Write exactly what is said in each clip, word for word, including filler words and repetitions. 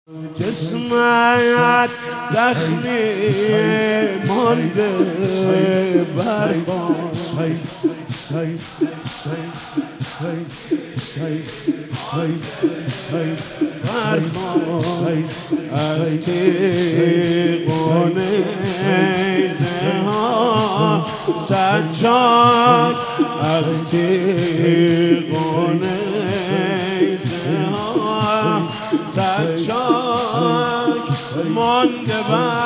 جسمت زخمی مانده بر از تیغ نیزه ها سجاد از تیغ نیزه ها سجاد مانده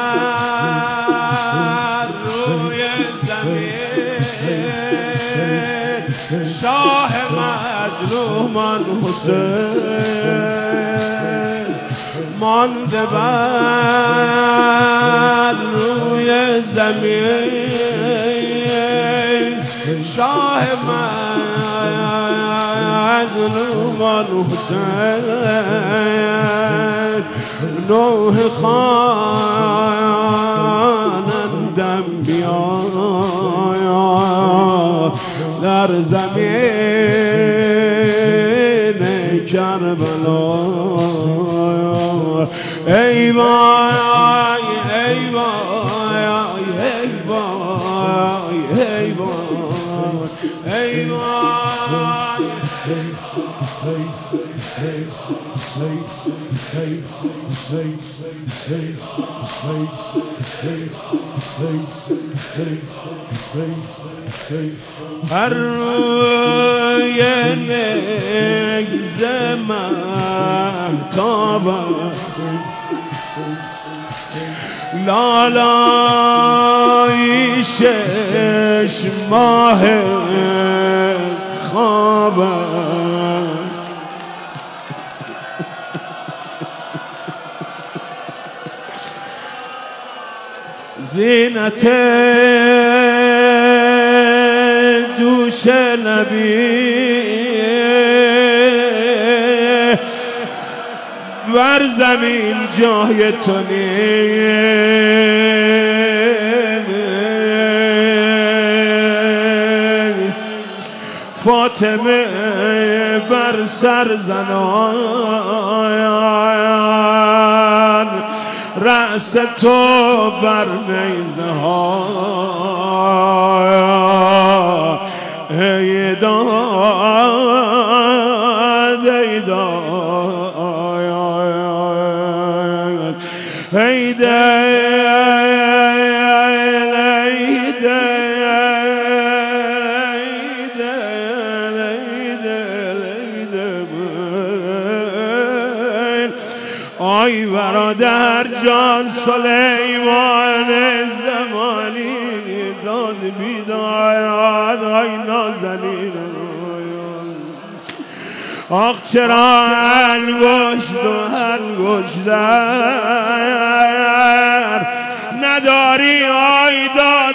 بر روی زمین شاه مظلومان حسین مانده بر روی زمین شاه مظلومان حسین نوح خوانندم بیا در زمین کربلا ای وای ای وای ای وای ای وای ای وای بر روی نیزه مهتابم لالای شش ماه خواب است زینت دوش نبی بر زمین جای تو نیست فاطمه بر سر زنان رأس تو بر نیزه ها ای داد ای داد ای آی برادر جان سلیمان زمانی داد بیداد آی نازنین آخ چرا انگشت و انگشت در نداری آی داد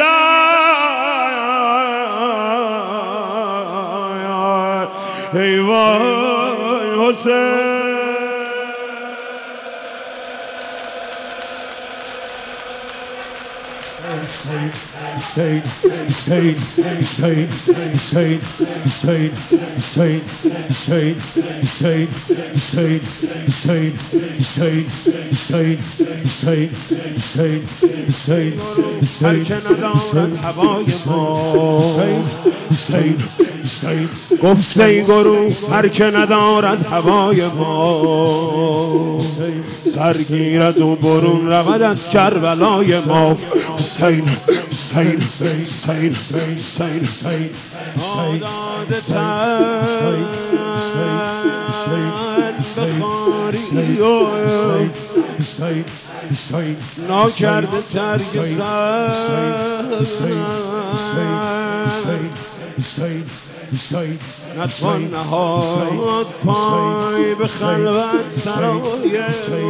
بیداد ای وای حسین Stain, stain, stain, stain, stain, stain, stain, stain, stain, stain, stain, stain, stain, stain, stain, stain, هر که ندارد هوای ما گفته ای گروه هر که ندارد هوای ما سرگیرد و برون رود از کربلای ما حسین حسین حسین حسین حسین آداد تن بخاری ناکرده ترک سر نتوان نهاد پای به خلوت سرای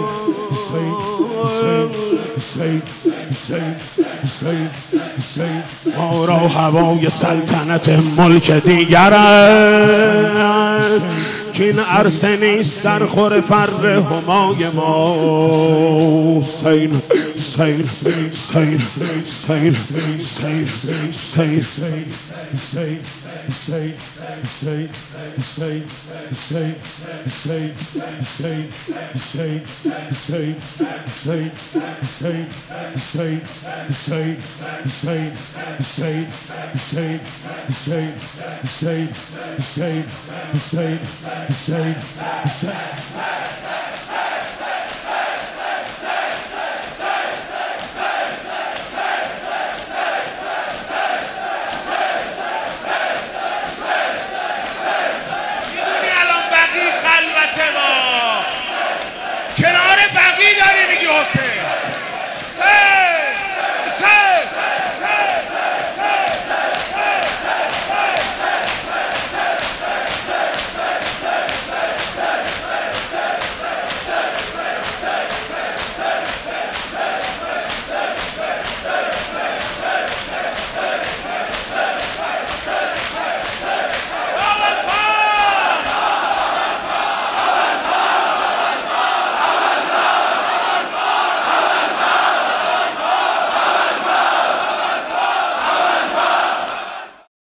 ما را هوای سلطنت ملک دیگر است که این عرصه نیست در خور فر همای ما حسین سیر سیر سیر سیر کنار بقی داری میگی حسین